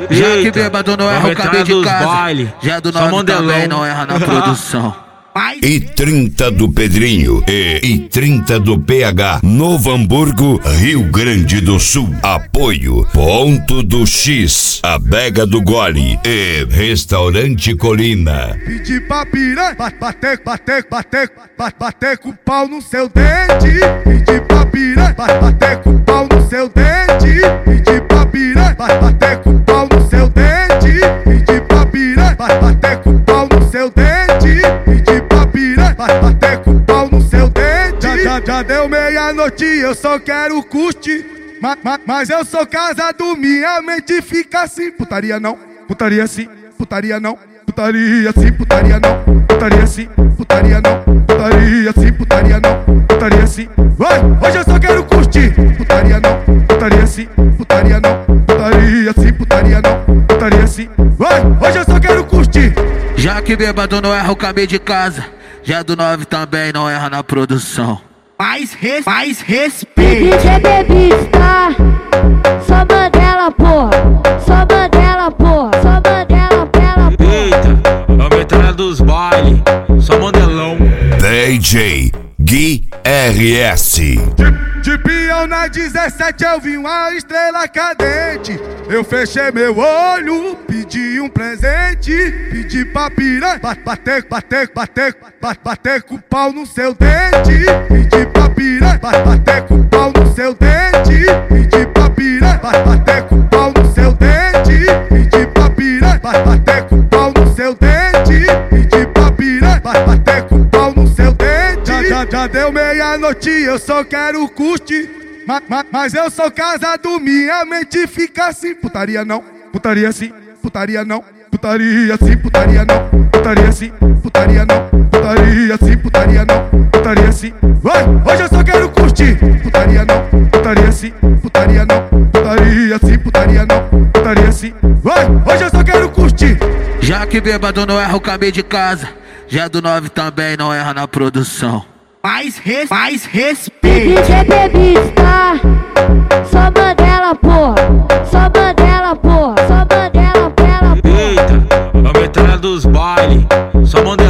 Já que bêbado não erra o caminho de casa, já do nome também não erra na produção. E 30 do Pedrinho e 30 do PH, Novo Hamburgo, Rio Grande do Sul. Apoio Ponto do X, Adega do Gole e Restaurante Colina. Pedi pra piranha, bater com o pau no seu dente. Pedi pra piranha, bater com o pau no seu dente. Pedi pra piranha, bater com o pau no seu dente. Pedi pra piranha, bater com o pau no seu dente. Pedi pra piranha, bater com o pau no seu dente. Já deu meia-noite, eu só quero curtir. Mas eu sou casado, minha mente fica assim. Putaria não, putaria sim, putaria não. Putaria sim, putaria não. Putaria sim, putaria não. Putaria sim, putaria não. Putaria sim. Hoje eu só quero curtir. Putaria não, putaria sim, putaria não. Putaria sim, putaria não. Putaria sim. Hoje eu só quero curtir. Já que bêbado não erra o caminho de casa, já do 9 também não erra na produção. Mais respeito. DJ bebista, só Mandela, porra. Só Mandela, porra. Só Mandela, pela porra. Eita, a metralha dos bailes, só Mandelão. DJ Gui RS. De peão na 17 eu vi uma estrela cadente. Eu fechei meu olho, pedi um presente. Pedi pra piranha, bater com o pau no seu dente. Pedi pra piranha, bater com o pau no seu dente. Pedi pra piranha, bater com o pau no seu dente. Pedi pra piranha, bater com o pau no seu dente. Pedi pra piranha, bater com o pau no seu dente. Já deu meia-noite, eu só quero curtir. Mas eu sou casado, minha mente fica assim. Putaria não, putaria sim, putaria não. Putaria sim, putaria não. Putaria sim, putaria não. Putaria sim, putaria não. Putaria sim. Hoje eu só quero curtir. Putaria não, putaria sim, putaria não. Putaria sim, putaria não. Putaria sim. Hoje eu só quero curtir. Já que bêbado não erra o caminho de casa, já do 9 também não erra na produção. Mais respeito. DJ bebista, só Mandela, porra. Só Mandela, porra. Só Mandela, pela porra. Eita, a metralha dos bailes, só Mandelão.